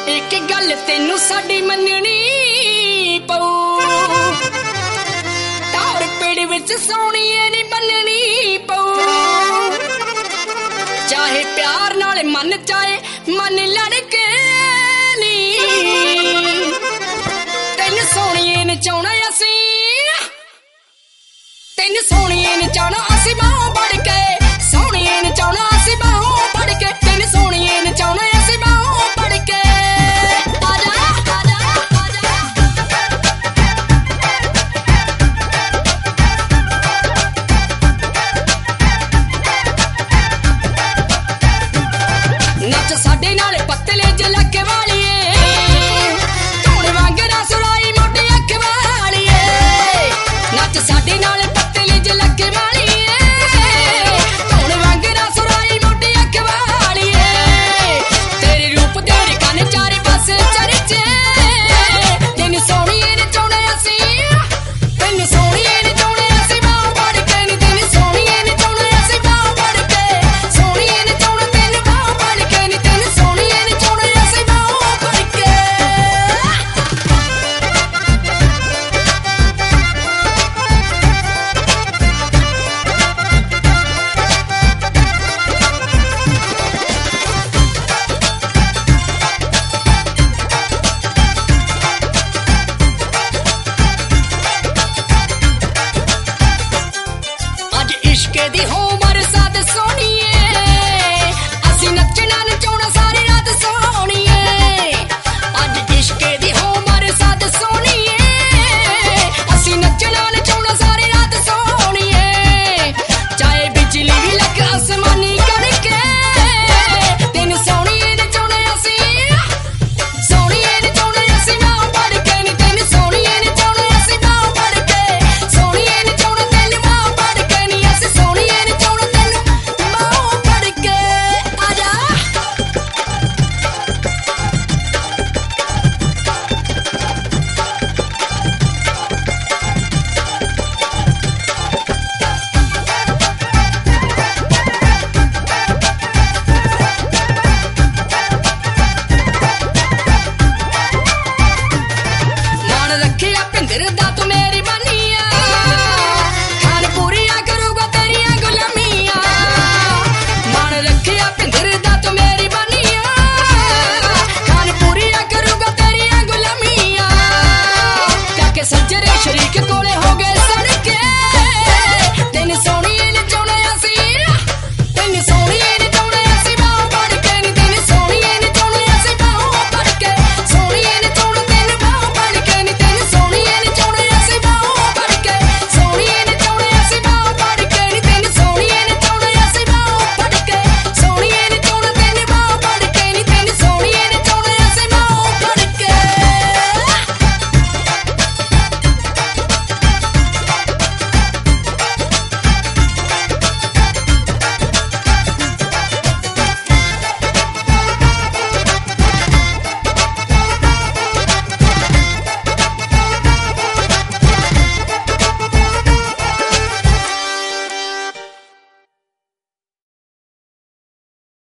एक गल तेनू साडी मननी पऊ, टावर पेड़ विच सोहणीए नी बननी पऊ। चाहे प्यार नाल मन चाहे मन लड़के नी, तेन सोहणीए नचाउणा असी, तेन सोहणीए नचाउणा असी बाहों फड़ के, सोहणीए नचाउणा असी बाहों फड़ के, तेन सोहणीए नचाउणा असी बाहों फड़ के। नच साडे नाल पतले